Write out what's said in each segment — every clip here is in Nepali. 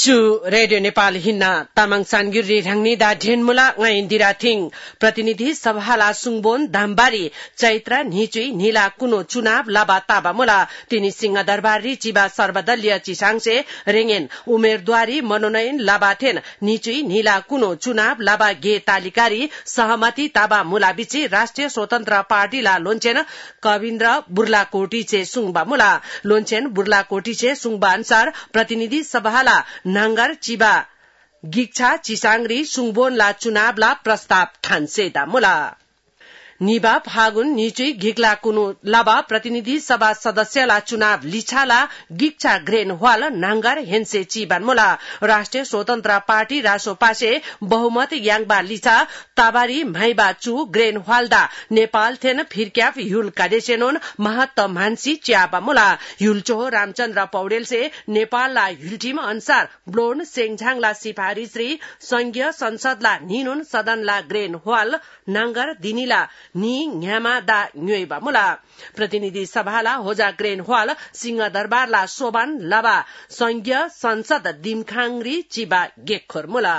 चु रेडियो नेपाल हिन्ना तामाङ सानगिरी ढाङ्नी दा ढेनमुला ngai इन्दिरा थिङ प्रतिनिधि सभाला सुङबोन धामबारी चैत्र निचुई नीला कुनो चुनाव लाबा ताबा मुला तिनी सिंह दरबारी चिबा सर्वदलीय चिसाङसे रेङेन उम्मेदवारी मनोनयन लाबा थेन निचुई नीला कुनो चुनाव लाबा गे तालिकारी सहमति ताबा मुला बिची राष्ट्रिय स्वतन्त्र पार्टीला लोन्चेन कविन्द्र बुर्लाकोटीचे सुङबा मुला लोन्चेन बुर्लाकोटीचे सुङबा अनुसार प्रतिनिधि सभाला नांगर चिबा गिक्छा चिसाङरी सुङबोनला चुनावला प्रस्ताव ठान्सेदा मुला निबा फागुन निचुई घिक्ला कुनु लाबा प्रतिनिधि सभा सदस्यला चुनाव लिछाला गिक्छा ग्रेन हवाल नांगर हेन्से चिबान मुला राष्ट्रिय स्वतन्त्र पार्टी रासोपासे बहुमत याङबा लिछा ताबारी माइबा चु ग्रेन हवालदा नेपाल थेन फिरक्याफ युल कादेसेनोन महत्त मानसी च्याबा मुला युलचो रामचन्द्र पौडेल से नेपालला युलटिम अनुसार ब्लोन सेङझाङला सिफारिसरी संघीय संसदला निनुन सदनला ग्रेन हवाल नांगर दिनीला नि न्यामा दा न्युइबा मुला प्रतिनिधि सभाला होजा ग्रेन हॉल सिंह दरबारला सोबान लाबा संघीय संसद दिमखाङरी चिबा गेखोर मुला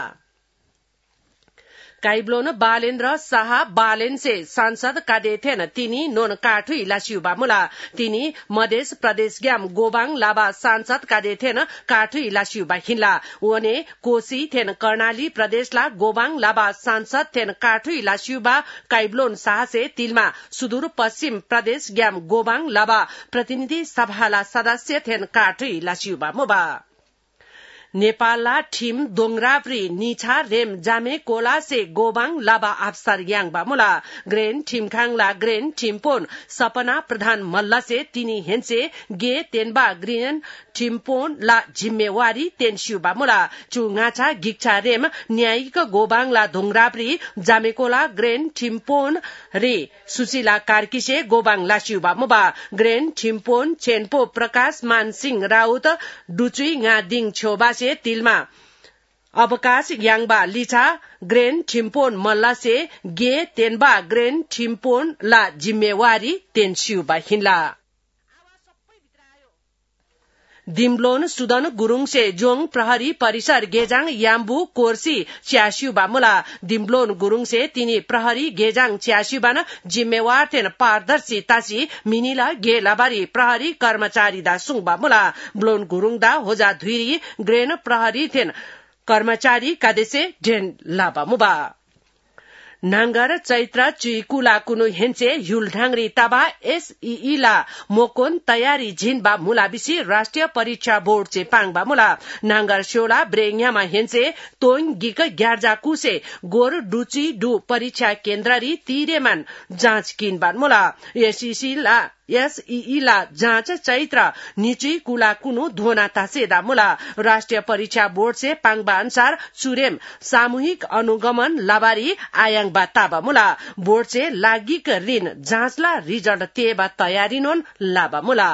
काइब्लोन बालेन्द्र शाह बालेनसे सांसद कादेथेन तिनी नोन काठु इलासियुबा मुला तिनी मधेस प्रदेश ग्याम गोबाङ लाबा सांसद कादेथेन काठु इलासियुबा हिन्ला वने कोसी थेन कर्णाली प्रदेशला गोबाङ लाबा सांसद थेन काठु इलासियुबा काइब्लोन शाहसे तिलमा सुदूर पश्चिम प्रदेश ग्याम गोबाङ लाबा प्रतिनिधि सभाला सदस्य थेन काठु इलासियुबा मुबा नेपालला ठिम दोङराप्री निछा रेम जामे कोला से गोबाङ लाबा अफसर याङबा मुला ग्रेन ठिमखाङला ग्रेन ठिमपोन सपना प्रधान मल्ल से तिनी हेन्से गे तेनबा ग्रेन ठिमपोन ला जिम्मेवारी तेनसियुबा मुला चुङाछा गिक्छा रेम न्यायिक गोबाङला दोङराप्री जामेकोला ग्रेन ठिमपोन रे सुशीला कार्कीसे गोबाङ लासियुबा मुबा ग्रेन ठिमपोन चेनपो प्रकाश मानसिंह राउत डुचुई दिङ छेउबा से तिलमा अवकाश याङबा लिछा ग्रेन ठिम्पोन मल्ला से गे तेनबा ग्रेन ठिम्पोन ला जिम्मेवारी तेनसियुबा हिन्ला दिमलोन सुदन गुरुङ से जोङ प्रहरी परिसर गेजाङ याम्बु कोर्सी च्यासियुबा मुला दिमलोन गुरुङ से तिनी प्रहरी गेजाङ च्यासियुबान जिम्मेवार थेन पारदर्शी तासी मिनिला गे लाबारी प्रहरी कर्मचारी दा सुङबा मुला ब्लोन गुरुङ दा होजा धुइरी ग्रेन प्रहरी थेन कर्मचारी कादेसे ढेन लाबा मुबा नांगर चैत्र चुइकुला कुनु हेन्चे युलढाङरी ताबा एसईई ला मोकोन तयारी झिनबा मुलाबिसी राष्ट्रिय परीक्षा बोर्ड चे पाङबा मुला नांगर शोला ब्रेङयामा हेन्चे तोङ गिक ग्यार्जा कुसे गोर डुची डु परीक्षा केन्द्ररी तिरेमान जाँच किनबान मुला एसईई ला जाँच चैत्र निचुई कुला कुनु धोना तासेदा मुला राष्ट्रिय परीक्षा बोर्ड से पाङबा अनुसार चुरेम सामूहिक अनुगमन लाबारी आयाङ ताबा मुला बोर्ड से लागिक ऋण जाँचला रिजल्ट तेबा तयारी नोन लाबा मुला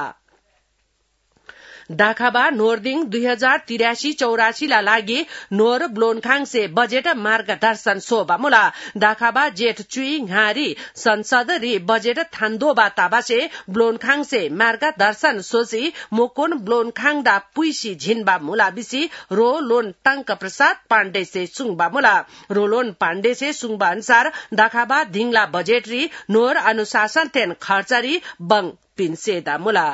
दाखाबा नोरदिङ 2083-84 ला लागि नोर ब्लोनखाङ से बजेट मार्गदर्शन सोबा मुला दाखाबा जेठ चुई घारी संसद री बजेट थान्दोबा ताबा से ब्लोनखाङ से मार्गदर्शन सोसी मोकोन ब्लोनखाङ दा पुइसी झिनबा मुला बिसी रो लोन टंक प्रसाद पाण्डे से सुङबा मुला रोलोन पाण्डे से सुङबा अनुसार दाखाबा धिङला बजेट री नोर अनुशासन तेन खर्चरी बङ पिनसेदा मुला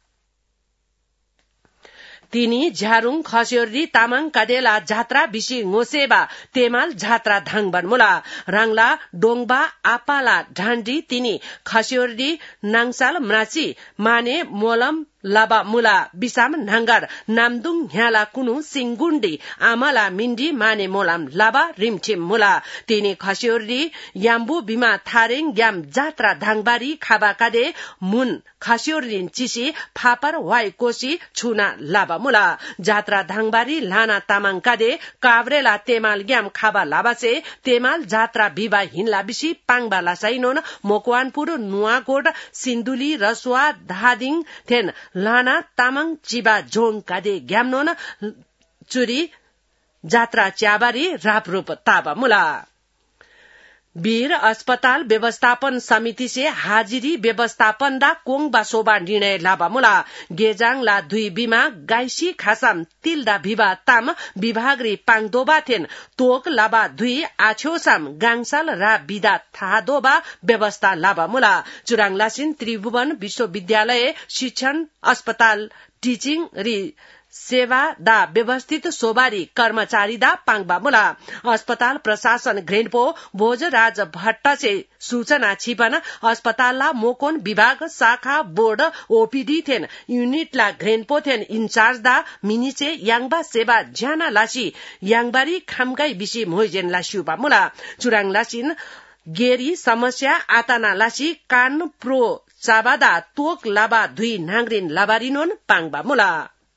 तिनी झ्यारुङ खस्योरी तामाङ कादेला जात्रा बिसी ngोसेबा तेमाल जात्रा धाङबन मुला राङला डोङबा आपाला ढान्डी तिनी खस्योरी नाङसाल मनासी माने मोलम लाबा मुला बिसाम नांगर नामदुङ ह्याला कुनु सिङगुण्डी आमाला मिन्डी माने मोलाम लाबा रिमठिम मुला तिनी खस्योरी याम्बु बिमा थारेङ ग्याम जात्रा धाङबारी खाबा कादे मुन खस्योरी चिसी फापर वाइ कोसी छुना लाबा मुला जात्रा धाङबारी लाना तामाङ कादे काभ्रेला तेमाल ग्याम खाबा लाबासे तेमाल जात्रा बिबा हिनला बिसी पाङबा लासाइनोन मोकवानपुर नुवाकोट सिन्धुली रसुवा धादिङ थेन लाना तामाङ चिबा जोङ कादे ग्यामनोन चुरी जात्रा च्याबारी रापरूप ताबा मुला वीर अस्पताल व्यवस्थापन समिति से हाजिरी व्यवस्थापन दा कोंग बा सोबा निर्णय लाबा मुला गेजाङ ला दुई बिमा गाइसी खासाम तिलदा भिवा ताम विभाग री पाङदोबा थेन तोक लाबा दुई आछोसाम गाङसाल रा बिदा थादोबा व्यवस्था लाबा मुला चुराङ लासिन त्रिभुवन विश्वविद्यालय शिक्षण अस्पताल टीचिंग री सेवा दा व्यवस्थित सोबारी कर्मचारी दा पाङबा मुला अस्पताल प्रशासन ग्रेनपो भोजराज भट्ट से सूचना छिपन अस्पताल ला मोकोन विभाग शाखा बोर्ड ओपीडी थेन यूनिट ला ग्रेनपो थेन इंचार्ज दा मिनिचे यांगबा सेवा ज्याना लासी यांगबारी खामगाई बिसी मोइजेन लासिउबा मुला चुराङ लासिन गेरी समस्या आताना लासी कान प्रो चाबादा तोक लाबा दुई नांग्रिन लाबारिनोन पाङबा मुला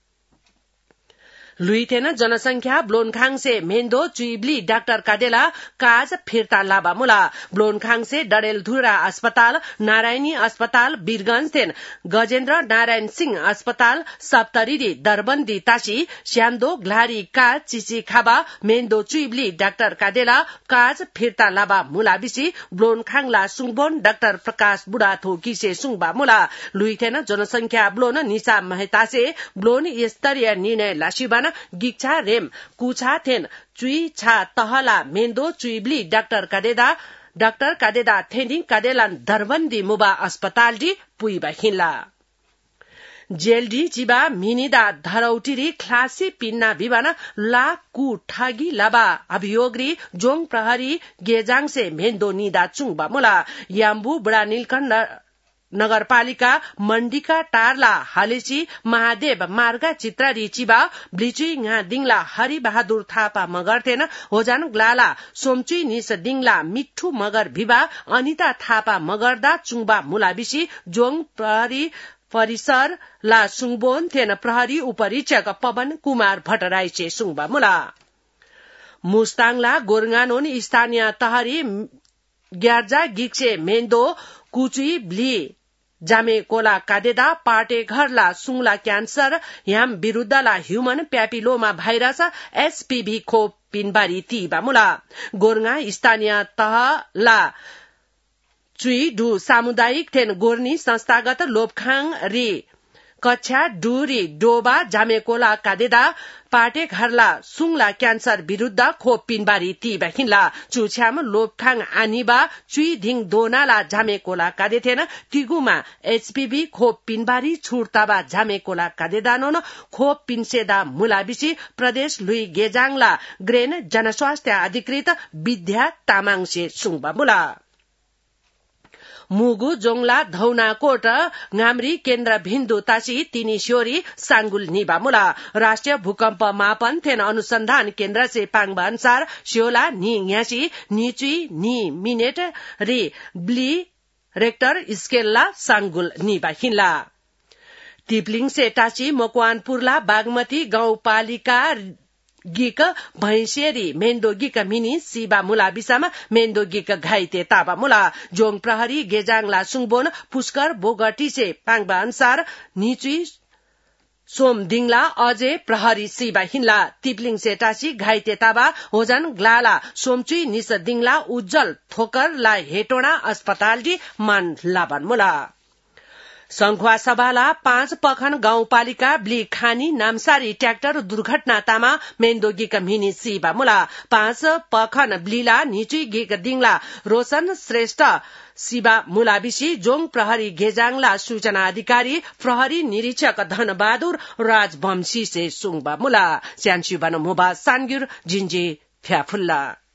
लुइथेन जनसंख्या ब्लोनखाङ से मेन्दो चुइब्ली डाक्टर काडेला काज फिर्ता लाबा मुला ब्लोनखाङ से डडेलधुरा अस्पताल नारायणी अस्पताल वीरगंज थेन गजेन्द्र नारायण सिंह अस्पताल सप्तरी दरबन्दी तासी श्यामदो ग्लारी काज चिची खाबा मेन्दो चुइब्ली डाक्टर काडेला काज फिर्ता लाबा मुला बिसी ब्लोनखाङला सुङबोन डाक्टर प्रकाश बुढा थोकी से सुङबा मुला लुइथेन जनसंख्या ब्लोन निसा मेहता से ब्लोन स्तरीय निर्णय लासिबान गिक्छा रेम कुछा थेन चुई छा तहला मेन्दो चुइब्ली डाक्टर काडेदा थेनी काडेलान दरबन्दी मुबा अस्पताल डी पुइबा हिला जेलडी चिबा मिनिदा धरौटिरी क्लासी पिन्ना बिबाना ला कु ठागी लाबा अभियोगरी जोङ प्रहरी गेजाङ से मेन्दो निदा चुङबा मुला याम्बु बुढा नीलकण्ठ नगरपालिका मण्डिका टारला हालेची महादेव मार्गा चित्रारी चिबा ब्लिचुई nga दिङला हरि बहादुर थापा मगर थेन होजान ग्लाला सोमचुई निस दिङला मिठू मगर भिबा अनिता थापा मगरदा चुङबा मुलाबिसी जोङ प्रहरी परिसर ला सुङबोन थेन प्रहरी उपरीक्षक पवन कुमार भट्टराई चे सुङबा मुला मुस्ताङला गोरगानोन स्थानीय तहरी ग्यार्जा गिक्से मेन्दो कुचुई ब्ली जामे कोला काडेदा पाटे घरला सुङला क्यान्सर याम विरुद्धला ह्युमन प्यापिलोमा भाइरस एसपीभी खोप पिनबारी तीबा मुला गोरगा स्थानीय तहला चुई डु सामुदायिक थेन गोर्नी संस्थागत लोपखाङ री कक्षा डुरी डोबा जामेकोला काडेदा पाटे घरला सुङला क्यान्सर विरुद्ध खोप पिनबारी तीबा हिन्ला चुछ्याम लोपखाङ आनिबा चुई धिङ दोनाला जामेकोला काडे थेन तिगुमा एचपीभी खोप पिनबारी छुडताबा जामेकोला काडेदानोन खोप पिनसेदा मुलाबिसी प्रदेश लुई गेजाङला ग्रेन जनस्वास्थ्य अधिकृत विद्या तामाङसे सुङबा मुला मुगु जोङला धौनाकोट ngaमरी केन्द्र भिन्दु तासी तिनी श्योरी सांगुल निबा मुला राष्ट्रिय भूकंप मापन थेन अनुसंधान केन्द्र से पाङबा अनुसार श्योला नि न्यासी निचुई नि मिनेट री ब्ली रेक्टर स्केलला सांगुल निबा हिन्ला तिप्लिङ से टासी मकवानपुरला बागमती गाउँपालिका गिक भैंसेरी मेन्दो गिक मिनी सिबा मुला बिसामा मेन्दो गिक घाइते ताबा मुला जोङ प्रहरी गेजाङला सुङबोन पुष्कर बोगटी से पाङबा अनुसार निचुई सोम दिङला अझै प्रहरी सिबा हिन्ला तिप्लिङ सेटासी घाइते ताबा होजन ग्लाला सोमचुई निस दिङला उज्जवल थोकरला हेटोडा अस्पताल डी मान लाबन मुला संखुवा सभाला 5 पखन गाउँपालिका ब्ली खानी नामसारी ट्र्याक्टर दुर्घटनातामा मेन्दो गिक मिनी सिबा मुला 5 पखन ब्लीला निचुई गिक दिङला रोशन श्रेष्ठ सिबा मुलाबिसी जोङ प्रहरी गेजाङला सूचना अधिकारी प्रहरी निरीक्षक धनबहादुर राजवंशी से सुङबा मुला स्यानसी बन मोबा सानगुर जिन्जी फ्याफुल्ला